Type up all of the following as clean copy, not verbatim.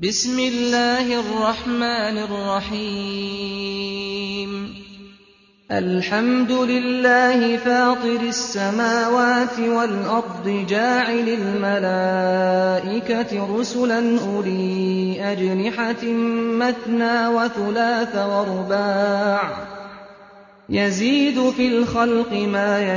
بسم الله الرحمن الرحيم الحمد لله فاطر السماوات والأرض جاعل الملائكة رسلا أولي أجنحة مثنى وثلاث ورباع يزيد في الخلق ما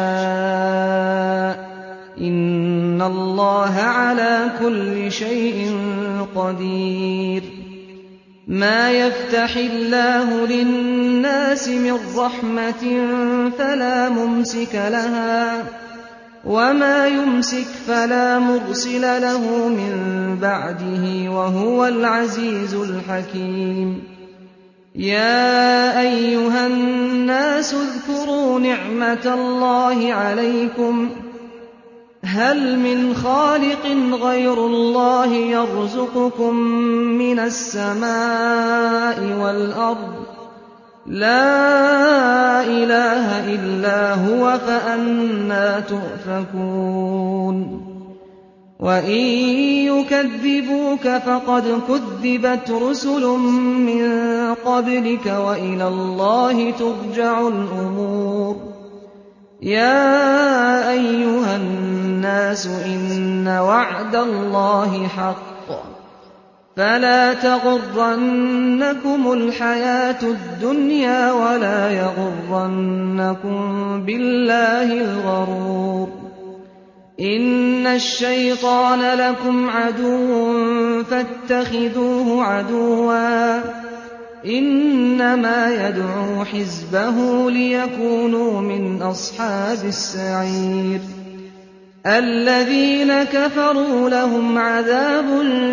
يشاء إن الله على كل شيء قدير ما يفتح الله للناس من رحمة فلا ممسك لها وما يمسك فلا مرسل له من بعده وهو العزيز الحكيم يا أيها الناس اذكروا نعمة الله عليكم هل من خالق غير الله يرزقكم من السماء والأرض لا إله إلا هو فأنى تؤفكون وإن يكذبوك فقد كذبت رسل من قبلك وإلى الله ترجع الأمور يا أيها الناس إن وعد الله حق فلا تغرنكم الحياة الدنيا ولا يغرنكم بالله الغرور إن الشيطان لكم عدو فاتخذوه عدوا إنما يدعو حزبه ليكونوا من أصحاب السعير الذين كفروا لهم عذاب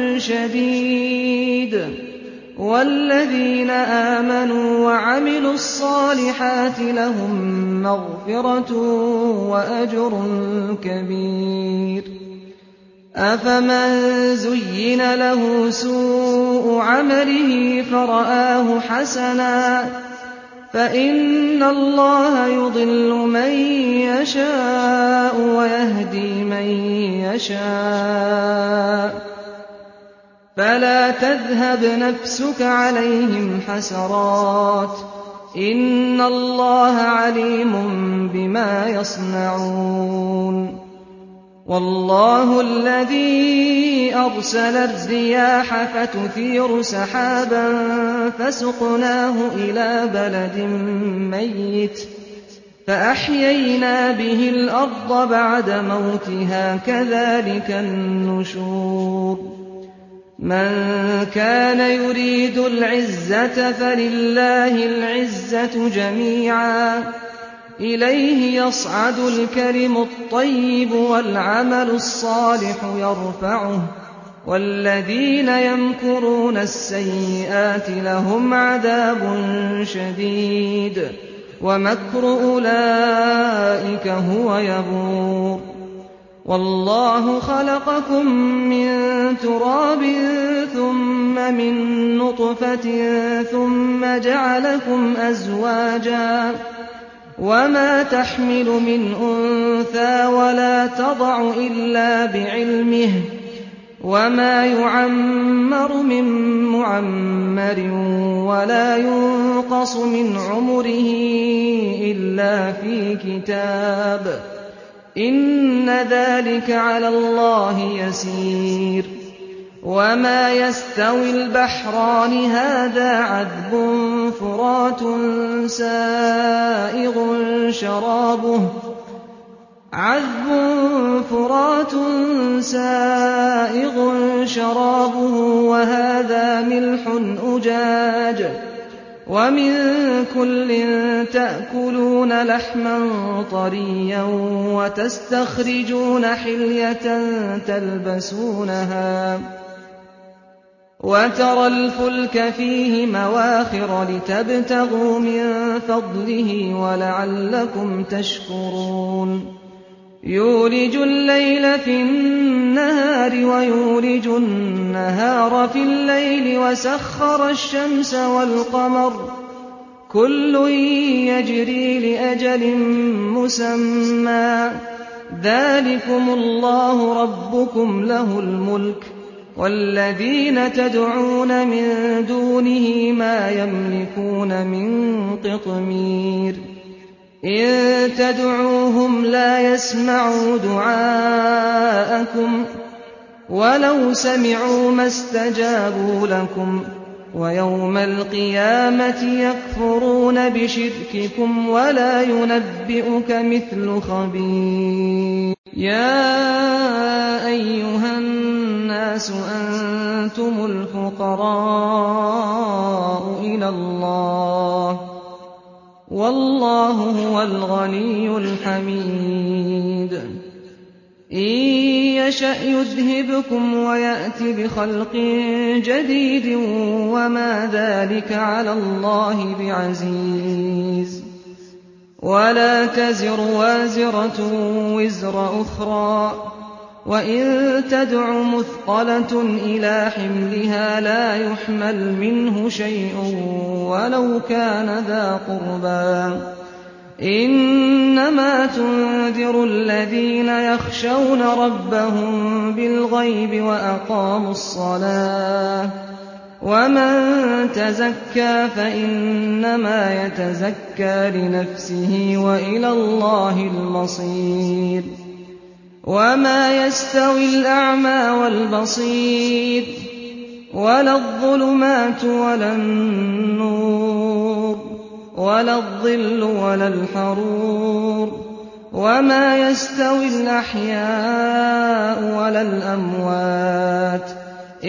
شديد والذين آمنوا وعملوا الصالحات لهم مغفرة وأجر كبير أفمن زين له سوء عمله فرآه حسنا فإن الله يضل من يشاء ويهدي من يشاء فلا تذهب نفسك عليهم حسرات إن الله عليم بما يصنعون والله الذي أرسل الرياح فتثير سحابا فسقناه إلى بلد ميت فأحيينا به الأرض بعد موتها كذلك النشور من كان يريد العزة فلله العزة جميعا إليه يصعد الكلم الطيب والعمل الصالح يرفعه والذين يمكرون السيئات لهم عذاب شديد ومكر أولئك هو يبور والله خلقكم من تراب ثم من نطفة ثم جعلكم أزواجا وما تحمل من أنثى ولا تضع إلا بعلمه وما يعمر من معمر ولا ينقص من عمره إلا في كتاب إن ذلك على الله يسير وما يستوي البحران هذا عذب فرات سائغ شرابه وهذا ملح أجاج ومن كل تأكلون لحما طريا وتستخرجون حلية تلبسونها وترى الفلك فيه مواخر لتبتغوا من فضله ولعلكم تشكرون يولج الليل في النهار ويولج النهار في الليل وسخر الشمس والقمر كل يجري لأجل مسمى ذلكم الله ربكم له الملك وَالَّذِينَ تَدْعُونَ مِن دُونِهِ مَا يَمْلِكُونَ مِن قِطْمِيرٍ إِن تَدْعُوهُمْ لَا يَسْمَعُوا دُعَاءَكُمْ وَلَوْ سَمِعُوا مَا اسْتَجَابُوا لَكُمْ ۖ وَيَوْمَ الْقِيَامَةِ يَكْفُرُونَ بِشِرْكِكُمْ وَلَا يُنَبِّئُكَ مِثْلُ خَبِيرٍ يَا أَيُّهَا النَّاسُ أَنتُمُ الْفُقَرَاءُ إِلَى اللَّهِ وَاللَّهُ هُوَ الْغَنِيُّ الْحَمِيدُ إِن يَشَأْ يُذْهِبْكُمْ وَيَأْتِ بِخَلْقٍ جَدِيدٍ وَمَا ذَٰلِكَ عَلَى اللَّهِ بِعَزِيزٍ وَلَا تَزِرُ وَازِرَةٌ وِزْرَ أُخْرَىٰ ۖ وَإِن تَدْعُ مُثْقَلَةٌ إِلَىٰ حِمْلِهَا لَا يُحْمَلْ مِنْهُ شَيْءٌ وَلَوْ كَانَ ذَا قُرْبَىٰ ۗ إِنَّمَا تُنذِرُ الَّذِينَ يَخْشَوْنَ رَبَّهُم بِالْغَيْبِ وَأَقَامُوا الصَّلَاةَ ۚ وَمَن تَزَكَّىٰ فَإِنَّمَا يَتَزَكَّىٰ لِنَفْسِهِ ۖ وَإِلَى اللَّهِ الْمَصِيرُ وَمَا يَسْتَوِي الْأَعْمَىٰ وَالْبَصِيرُ وَلَا الظُّلُمَاتُ وَلَا النُّورُ وَلَا الظِّلُّ وَلَا الْحَرُورُ وَمَا يَسْتَوِي الْأَحْيَاءُ وَلَا الْأَمْوَاتُ ۚ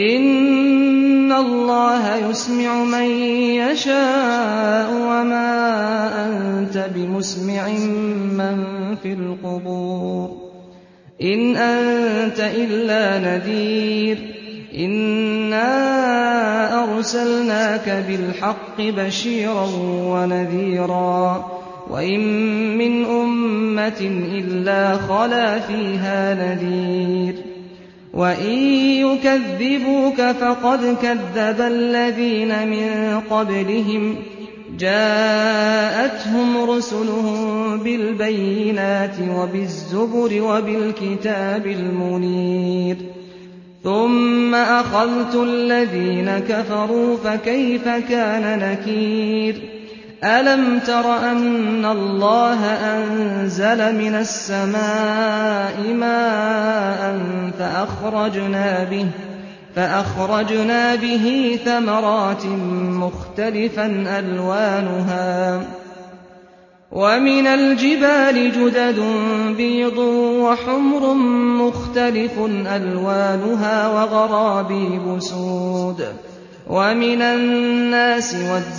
إِنَّ اللَّهَ يُسْمِعُ مَن يَشَاءُ ۖ وَمَا أَنتَ بِمُسْمِعٍ مَّن فِي الْقُبُورِ إِنْ أَنتَ إِلَّا نَذِيرٌ إِنَّا أَرْسَلْنَاكَ بِالْحَقِّ بَشِيرًا وَنَذِيرًا ۚ وَإِن مِّنْ أُمَّةٍ إِلَّا خَلَا فِيهَا نَذِيرٌ ۚ وَإِن يُكَذِّبُوكَ فَقَدْ كَذَّبَ الَّذِينَ مِن قَبْلِهِمْ ۖ جَاءَتْهُمْ رُسُلُهُم بِالْبَيِّنَاتِ وَبِالزُّبُرِ وَبِالْكِتَابِ الْمُنِيرِ ثُمَّ أَخَذْتُ الَّذِينَ كَفَرُوا فَكَيْفَ كَانَ نَكِيرِ أَلَمْ تَرَ أَنَّ اللَّهَ أَنزَلَ مِنَ السَّمَاءِ مَاءً فَأَخْرَجْنَا بِهِ ثَمَرَاتٍ مُّخْتَلِفًا أَلْوَانُهَا ۚ وَمِنَ الْجِبَالِ جُدَدٌ بِيضٌ وَحُمْرٌ مُّخْتَلِفٌ أَلْوَانُهَا وَغَرَابِيبُ سُودٌ ۗ وَمِنَ النَّاسِ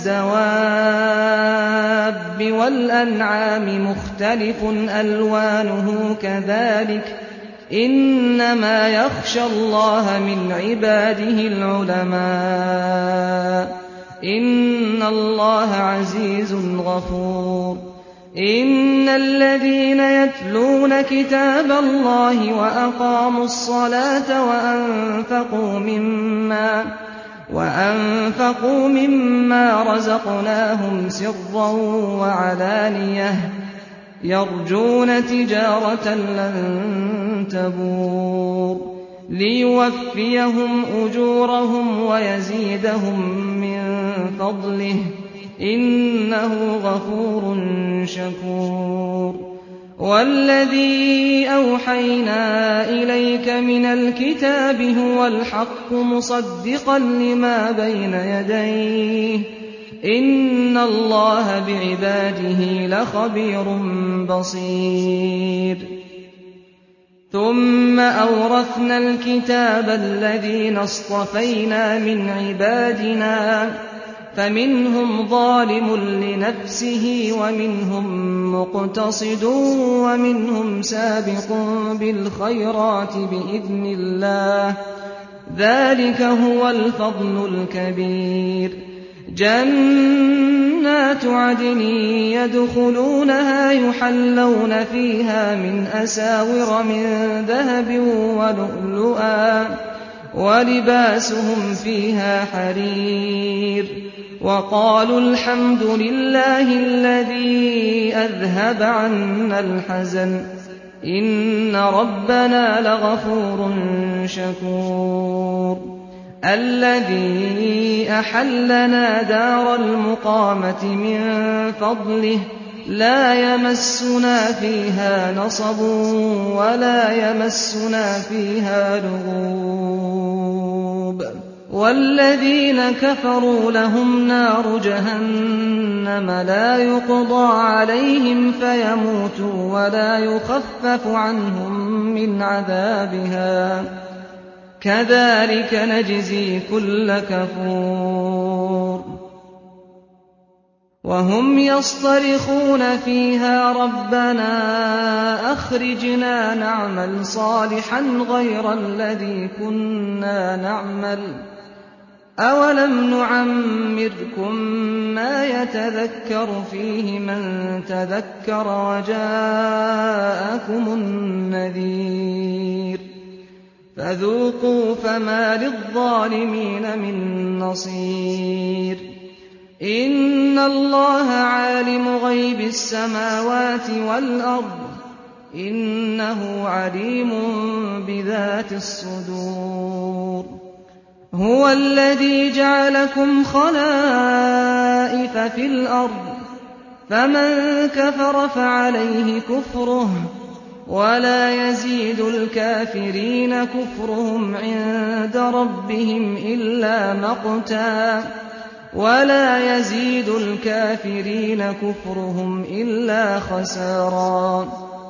وَالدَّوَابِّ وَالْأَنْعَامِ مُخْتَلِفٌ أَلْوَانُهُ كَذَٰلِكَ ۗ إِنَّمَا يَخْشَى اللَّهَ مِنْ عِبَادِهِ الْعُلَمَاءُ ۗ إِنَّ اللَّهَ عَزِيزٌ غَفُورٌ إِنَّ الَّذِينَ يَتْلُونَ كِتَابَ اللَّهِ وَأَقَامُوا الصَّلَاةَ وَأَنفَقُوا مِمَّا رَزَقْنَاهُمْ سِرًّا وَعَلَانِيَةً يَرْجُونَ تِجَارَةً لَّن تَبُورَ لِيُوَفِّيَهُمْ أُجُورَهُمْ وَيَزِيدَهُم مِّن فَضْلِهِ ۚ إِنَّهُ غَفُورٌ شَكُورٌ وَالَّذِي أَوْحَيْنَا إِلَيْكَ مِنَ الْكِتَابِ هُوَ الْحَقُّ مُصَدِّقًا لِّمَا بَيْنَ يَدَيْهِ ۗ إِنَّ اللَّهَ بِعِبَادِهِ لَخَبِيرٌ بَصِيرٌ ثُمَّ أَوْرَثْنَا الْكِتَابَ الَّذِينَ اصْطَفَيْنَا مِنْ عِبَادِنَا ۖ فَمِنْهُمْ ظَالِمٌ لِّنَفْسِهِ وَمِنْهُم مُّقْتَصِدٌ وَمِنْهُمْ سَابِقٌ بِالْخَيْرَاتِ بِإِذْنِ اللَّهِ ۚ ذَٰلِكَ هُوَ الْفَضْلُ الْكَبِيرُ جَنَّاتُ عَدْنٍ يَدْخُلُونَهَا يُحَلَّوْنَ فِيهَا مِنْ أَسَاوِرَ مِن ذَهَبٍ وَلُؤْلُؤًا ۖ وَلِبَاسُهُمْ فِيهَا حَرِيرٌ وَقَالُوا الْحَمْدُ لِلَّهِ الَّذِي أَذْهَبَ عَنَّا الْحَزَنَ ۖ إِنَّ رَبَّنَا لَغَفُورٌ شَكُورٌ الَّذِي أَحَلَّنَا دَارَ الْمُقَامَةِ مِن فَضْلِهِ لَا يَمَسُّنَا فِيهَا نَصَبٌ وَلَا يَمَسُّنَا فِيهَا لُغُوبٌ وَالَّذِينَ كَفَرُوا لَهُمْ نَارُ جَهَنَّمَ لَا يُقْضَىٰ عَلَيْهِمْ فَيَمُوتُوا وَلَا يُخَفَّفُ عَنْهُم مِّنْ عَذَابِهَا ۚ كَذَٰلِكَ نَجْزِي كُلَّ كَفُورٍ وَهُمْ يَصْطَرِخُونَ فِيهَا رَبَّنَا أَخْرِجْنَا نَعْمَلْ صَالِحًا غَيْرَ الَّذِي كُنَّا نَعْمَلُ ۚ أَوَلَمْ نُعَمِّرْكُم مَّا يَتَذَكَّرُ فِيهِ مَن تَذَكَّرَ وَجَاءَكُمُ النَّذِيرُ ۖ فَذُوقُوا فَمَا لِلظَّالِمِينَ مِن نَّصِيرٍ إِنَّ اللَّهَ عَالِمُ غَيْبِ السَّمَاوَاتِ وَالْأَرْضِ ۚ إِنَّهُ عَلِيمٌ بِذَاتِ الصُّدُورِ هُوَ الَّذِي جَعَلَكُمْ خَلَائِفَ فِي الْأَرْضِ ۚ فَمَن كَفَرَ فَعَلَيْهِ كُفْرُهُ ۖ وَلَا يَزِيدُ الْكَافِرِينَ كُفْرُهُمْ عِندَ رَبِّهِمْ إِلَّا مَقْتًا ۖ وَلَا يَزِيدُ الْكَافِرِينَ كُفْرُهُمْ إِلَّا خَسَارًا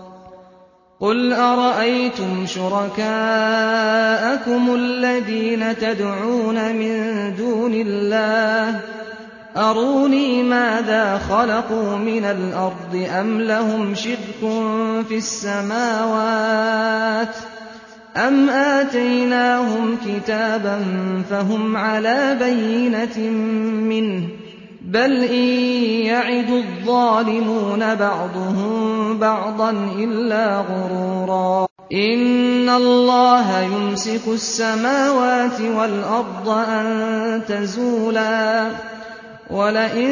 قُلْ أَرَأَيْتُمْ شُرَكَاءَكُمُ الَّذِينَ تَدْعُونَ مِن دُونِ اللَّهِ أَرُونِي مَاذَا خَلَقُوا مِنَ الْأَرْضِ أَمْ لَهُمْ شِرْكٌ فِي السَّمَاوَاتِ أَمْ آتَيْنَاهُمْ كِتَابًا فَهُمْ عَلَىٰ بَيِّنَةٍ مِّنْهُ ۚ بَلْ إِن يَعِدُ الظَّالِمُونَ بَعْضُهُم بَعْضًا إِلَّا غُرُورًا إِنَّ اللَّهَ يُمْسِكُ السَّمَاوَاتِ وَالْأَرْضَ أَن تَزُولَا ۚ وَلَئِن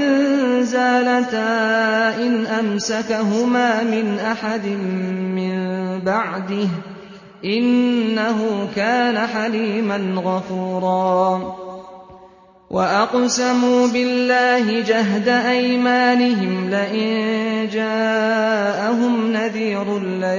زَالَتَا إِنْ أَمْسَكَهُمَا مِنْ أَحَدٍ مِّن بَعْدِهِ ۚ إِنَّهُ كَانَ حَلِيمًا غَفُورًا وَأَقْسَمُوا بِاللَّهِ جَهْدَ أَيْمَانِهِمْ لَئِن جَاءَهُمْ نَذِيرٌ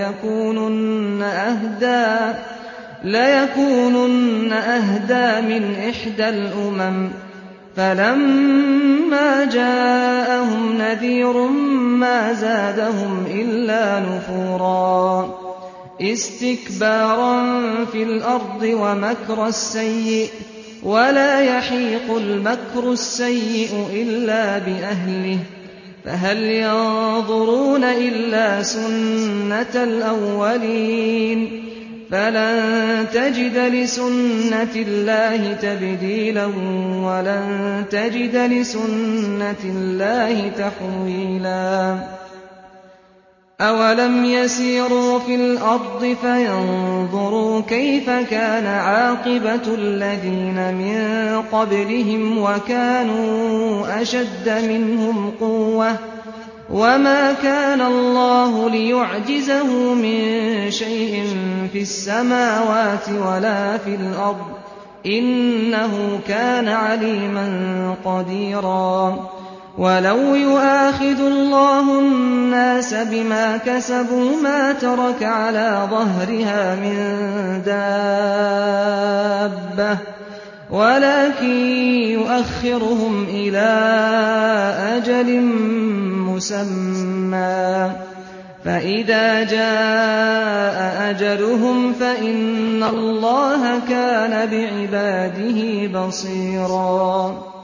لَّيَكُونُنَّ أَهْدَىٰ مِنْ إِحْدَى الْأُمَمِ ۖ فَلَمَّا جَاءَهُمْ نَذِيرٌ مَّا زَادَهُمْ إِلَّا نُفُورًا اسْتِكْبَارًا فِي الْأَرْضِ وَمَكْرَ السَّيِّئِ ۚ وَلَا يَحِيقُ الْمَكْرُ السَّيِّئُ إِلَّا بِأَهْلِهِ ۚ فَهَلْ يَنظُرُونَ إِلَّا سُنَّتَ الْأَوَّلِينَ فَلَن تَجِدَ لِسُنَّةِ اللَّهِ تَبْدِيلًا وَلَن تَجِدَ لِسُنَّةِ اللَّهِ تَحْوِيلًا أَوَلَمْ يَسِيرُوا فِي الْأَرْضِ فَيَنظُرُوا كَيْفَ كَانَ عَاقِبَةُ الَّذِينَ مِن قَبْلِهِمْ وَكَانُوا أَشَدَّ مِنْهُمْ قُوَّةً ۚ وَمَا كَانَ اللَّهُ لِيُعْجِزَهُ مِن شَيْءٍ فِي السَّمَاوَاتِ وَلَا فِي الْأَرْضِ ۚ إِنَّهُ كَانَ عَلِيمًا قَدِيرًا وَلَوْ يُؤَاخِذُ اللَّهُ النَّاسَ بِمَا كَسَبُوا مَا تَرَكَ عَلَىٰ ظَهْرِهَا مِن دَابَّةٍ وَلَٰكِن يُؤَخِّرُهُمْ إِلَىٰ أَجَلٍ مُّسَمًّى ۖ فَإِذَا جَاءَ أَجَلُهُمْ فَإِنَّ اللَّهَ كَانَ بِعِبَادِهِ بَصِيرًا